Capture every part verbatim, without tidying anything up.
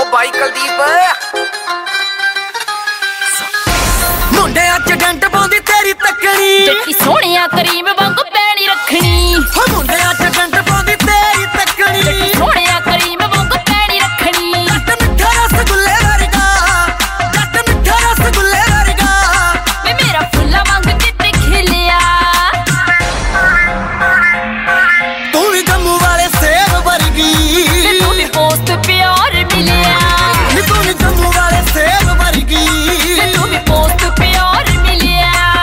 ਬਾਈ ਕੁਲਦੀਪ ਮੁੰਡਿਆਂ ਚ ਡੰਡ ਪਾਉਂਦੀ ਤੇਰੀ ਤੱਕਣੀ ਜੱਟੀ ਸੋਹਣਿਆ ਕਰੀਮ ਵਾਂਗੂ ਪੈਣੀ ਰੱਖਣੀ ਹੋ ਮੁੰਡਿਆਂ ਚ ਡੰਡ ਪਾਉਂਦੀ ਤੇਰੀ ਤੱਕਣੀ ਜੱਟੀ ਸੋਹਣਿਆ ਕਰੀਮ ਵਾਂਗੂ ਪੈਣੀ ਰੱਖਣੀ ਜੱਟ ਮਿੱਠਾ ਰਸਗੁੱਲੇ ਵਰਗਾ ਜੱਟ ਮਿੱਠਾ ਰਸਗੁੱਲੇ ਵਰਗਾ ਵੇ ਮੇਰਾ ਫੁੱਲਾਂ ਵਾਂਗ ਕਿਤੇ ਖਿਲਿਆ ਤੂੰ ਵੀ ਜੰਮੂ ਵਾਲੇ ਸੇਬ ਵਰਗੀ ਤੇ ਤੂੰ ਵੀ ਪੋਸਟ ਪਿਆਰ ਮਿਲਿਆ ਨੀ ਤੂੰ ਵੀ ਜੰਮੂ ਵਾਲੇ ਸੇਬ ਵਰਗੀ ਤੇ ਤੂੰ ਵੀ ਪੋਸਟ ਪਿਆਰ ਮਿਲਿਆ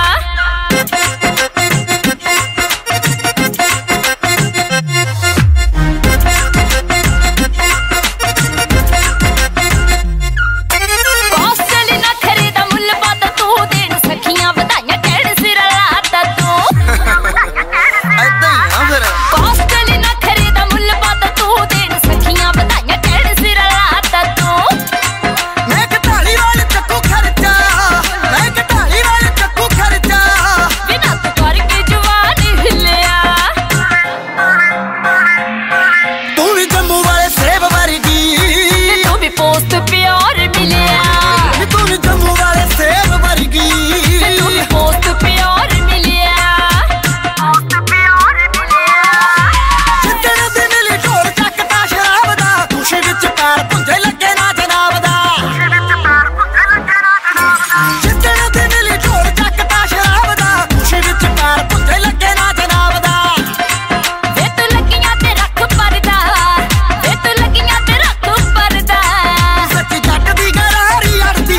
ਕੋਸਲੀ ਨਾ ਖਰੀਦਾ ਮੁੱਲ ਪਾ ਤੂੰ ਦੇਣ ਸਖੀਆਂ ਵਧਾਈਆਂ ਕਹਿਣ ਸਿਰ ਲਾਤਾ ਤੂੰ ਐਦਾਂ ਹੀ ਆ ਫਿਰ ਕੋਸਲੀ ਨਾ ਖਰੀਦਾ ਮੁੱਲ ਪਾ ਤੂੰ ਦੇਣ ਸਖੀਆਂ ਵਧਾਈਆਂ ਕਹਿਣ ਸਿਰ ਲਾਤਾ ਤੂੰ ਮੈਂ ਘਟਾਲੀ ਵਾਲੇ ਚੱਕੂ ਖਰਚਾ ਮੈਂ ਘਟਾਲੀ ਵਾਲੇ ਚੱਕੂ ਖਰਚਾ ਬਿਨਾ ਤੂੰ ਕਰਕੇ ਜਵਾਨੀ ਹਿੱਲਿਆ ਤੂੰ ਵੀ ਜੰਮੂ ਵਾਲੇ ਸੇਬ ਵਰਗੀ ਤੇ ਤੂੰ ਵੀ ਪੋਸਟ ਪਿਆਰ ਮਿਲਿਆ ਨੀ ਤੂੰ ਵੀ ਜੰਮੂ ਵਾਲੇ ਸੇਬ ਵਰਗੀ ਤੇ ਤੂੰ ਵੀ ਪੋਸਟ ਪਿਆਰ ਮਿਲਿਆ ਜਿੱਦਣ ਦੀ ਮਿਲੀ ਢੋਲ ਚੱਕਦਾ ਸ਼ਰਾਬ ਦਾ ਖੁਸ਼ੀ ਵਿੱਚ ਪੈਰ ਪੁੰਝੇ ਲੱਗੇ ਨਾ ਜਨਾਬ ਦਾ ਜਿੱਦਣ ਦੀ ਮਿਲੀ ਢੋਲ ਚੱਕਦਾ ਸ਼ਰਾਬ ਦਾ ਖੁਸ਼ੀ ਵਿੱਚ ਪੈਰ ਪੁੰਝੇ ਲੱਗੇ ਨਾ ਜਨਾਬ ਦਾ ਵੇ ਤੂੰ ਲੱਗੀਆਂ ਤੇ ਰੱਖ ਪਰਦਾ ਵੇ ਤੂੰ ਲੱਗੀਆਂ ਤੇ ਰੱਖ ਪਰਦਾ ਸੱਚੀ ਜੱਟ ਦੀ ਗਰਾਰੀ ਅੜਦੀ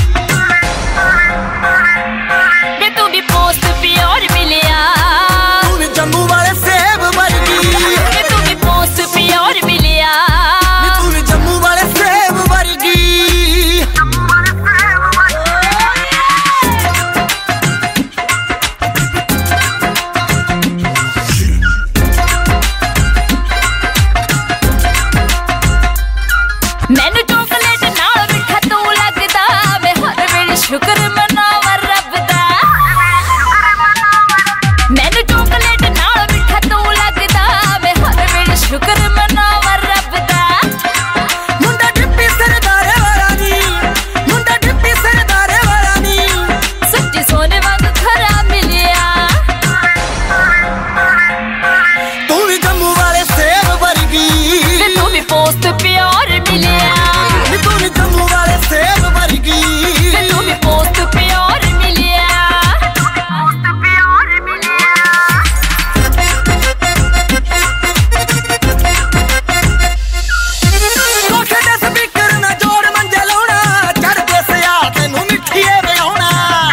ਵੇ ਤੂੰ ਵੀ ਪੋਸਟ ਪਿਆਰ ਮਿਲਿਆ ਤੂੰ ਵੀ ਜੰਮੂ ਵਾਲੇ ਸੇਬ ਵਰਗੀ ਵੇ ਤੂੰ ਵੀ ਪੋਸਟ ਪਿਆਰ ਮਿਲਿਆ ਨੀ ਤੂੰ ਵੀ ਜੰਮੂ ਵਾਲੇ ਸੇਬ ਵਰਗੀ ਮੈਨੂੰ ਚੋਕਲੇਟ ਨਾਲ ਮਿੱਠਾ ਤੂੰ ਲੱਗਦਾ ਵੇ ਹਰ ਵੇਲੇ ਸ਼ੁਕਰ ਮਨਾਵਾ ਰੱਬ ਦਾ ਮੈਨੂੰ ਚੋਕਲੇਟ ਨਾਲ ਮਿੱਠਾ ਤੂੰ ਲੱਗਦਾ ਵੇ ਹਰ ਵੇਲੇ ਸ਼ੁਕਰ ਮਨਾਵਾ ਰੱਬ ਦਾ ਮੁੰਡਾ ਡਿੱਪੀ ਸਰਦਾਰੇ ਵਾਲਾ ਨੀ ਮੁੰਡਾ ਡਿੱਪੀ ਸਰਦਾਰੇ ਵਾਲਾ ਨੀ ਸੱਚੀ ਸੋਨੇ ਵਾਂਗ ਖਰਾ ਮਿਲਿਆ ਤੂੰ ਵੀ ਜੰਮੂ ਵਾਲੇ ਸੇਬ ਵਰਗੀ ਤੇ ਤੂੰ ਵੀ ਪੋਸਟ ਪਿਆਰ ਮਿਲਿਆ ਨੀ ਤੂੰ ਵੀ ਜੰਮੂ ਵਾਲੇ ਸੇਬ ਵਰਗੀ ਤੇ ਤੂੰ ਵੀ ਪੋਸਟ ਪਿਆਰ ਮਿਲਿਆ ਕੋਠੇ ਦੇ ਸਪੀਕਰ ਨਾ ਜੋੜ ਮੰਜੇ ਲਾਉਣਾ ਚੜਦੇ ਸਿਆਲ ਤੈਨੂੰ ਮਿੱਠੀਏ ਵਿਆਉਣਾ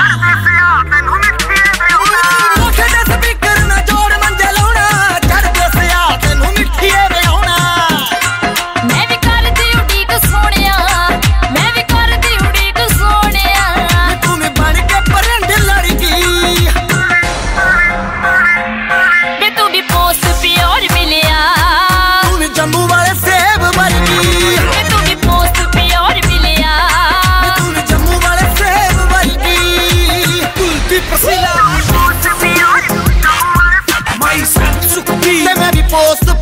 ਕੋਠੇ ਦੇ ਸਪੀਕਰ ਨਾ ਜੋੜ ਮੰਜੇ ਲਾਉਣਾ ਚੜਦੇ ਸਿਆਲ ਤੈਨੂੰ ਮਿੱਠੀਏ ਵਿਆਉਣਾ ਮੈਂ ਵੀ ਕਰਦੀ ਉਡੀਕ ਸੋਹਣਿਆ ਮੈਂ ਵੀ ਕਰਦੀ ਉਡੀਕ ਸੋਹਣਿਆ ਨੀ ਤੂੰ ਵੀ ਬਣ ਕੇ ਪਰੰਡ ਲੜਕੀ ਵੇ ਤੂੰ ਵੀ ਪੋਸਟ ਪਿਆਰ ਮਿਲਿਆ ਤੂੰ ਵੀ ਜੰਮੂ ਵਾਲੇ ਸੇਬ ਵਰਗੀ ਵੇ ਤੂੰ ਵੀ ਪੋਸਟ ਪਿਆਰ ਮਿਲਿਆ ਨੀ ਤੂੰ ਵੀ ਜੰਮੂ ਵਾਲੇ ਸੇਬ ਵਰਗੀ ਕੁਲਦੀਪ ਸਿੰਘਾ ਮਾਈ ਸੰਸੁਕੀ ਤੇ ਮੈਂ ਵੀ ਪੋਸਟ